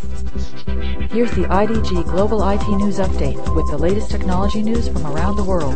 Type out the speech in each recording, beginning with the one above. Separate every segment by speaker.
Speaker 1: Here's the IDG Global IT News Update with the latest technology news from around the world.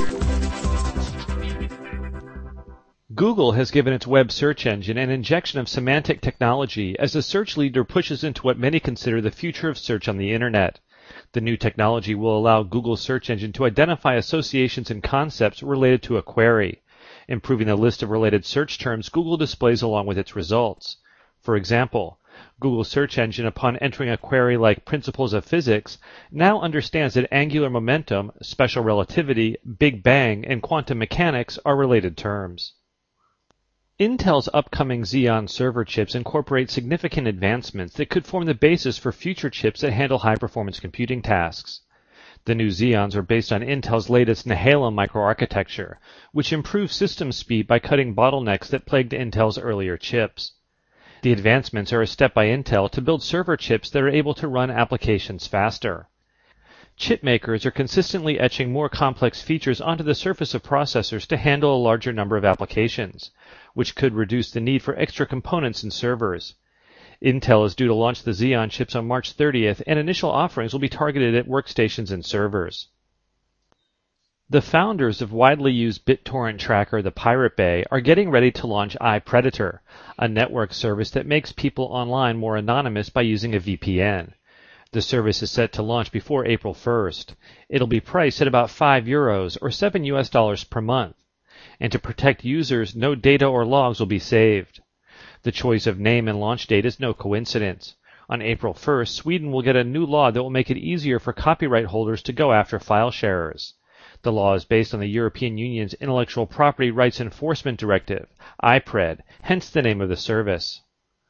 Speaker 2: Google has given its web search engine an injection of semantic technology as the search leader pushes into what many consider the future of search on the Internet. The new technology will allow Google's search engine to identify associations and concepts related to a query, improving the list of related search terms Google displays along with its results. For example, Google's search engine, upon entering a query like principles of physics, now understands that angular momentum, special relativity, Big Bang, and quantum mechanics are related terms. Intel's upcoming Xeon server chips incorporate significant advancements that could form the basis for future chips that handle high-performance computing tasks. The new Xeons are based on Intel's latest Nehalem microarchitecture, which improves system speed by cutting bottlenecks that plagued Intel's earlier chips. The advancements are a step by Intel to build server chips that are able to run applications faster. Chip makers are consistently etching more complex features onto the surface of processors to handle a larger number of applications, which could reduce the need for extra components in servers. Intel is due to launch the Xeon chips on March 30th, and initial offerings will be targeted at workstations and servers. The founders of widely used BitTorrent tracker, the Pirate Bay, are getting ready to launch iPredator, a network service that makes people online more anonymous by using a VPN. The service is set to launch before April 1st. It'll be priced at about €5 or $7 per month. And to protect users, no data or logs will be saved. The choice of name and launch date is no coincidence. On April 1st, Sweden will get a new law that will make it easier for copyright holders to go after file sharers. The law is based on the European Union's Intellectual Property Rights Enforcement Directive, IPRED, hence the name of the service.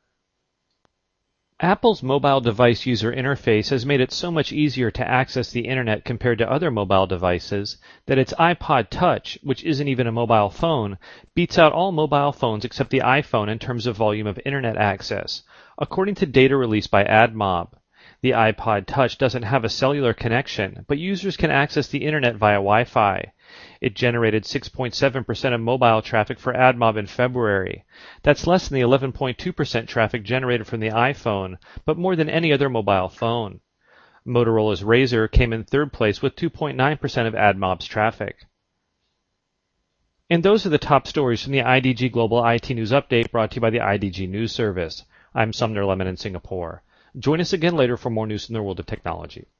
Speaker 2: Apple's mobile device user interface has made it so much easier to access the Internet compared to other mobile devices that its iPod Touch, which isn't even a mobile phone, beats out all mobile phones except the iPhone in terms of volume of Internet access, according to data released by AdMob. The iPod Touch doesn't have a cellular connection, but users can access the Internet via Wi-Fi. It generated 6.7% of mobile traffic for AdMob in February. That's less than the 11.2% traffic generated from the iPhone, but more than any other mobile phone. Motorola's Razr came in third place with 2.9% of AdMob's traffic. And those are the top stories from the IDG Global IT News Update brought to you by the IDG News Service. I'm Sumner Lemon in Singapore. Join us again later for more news from the world of technology.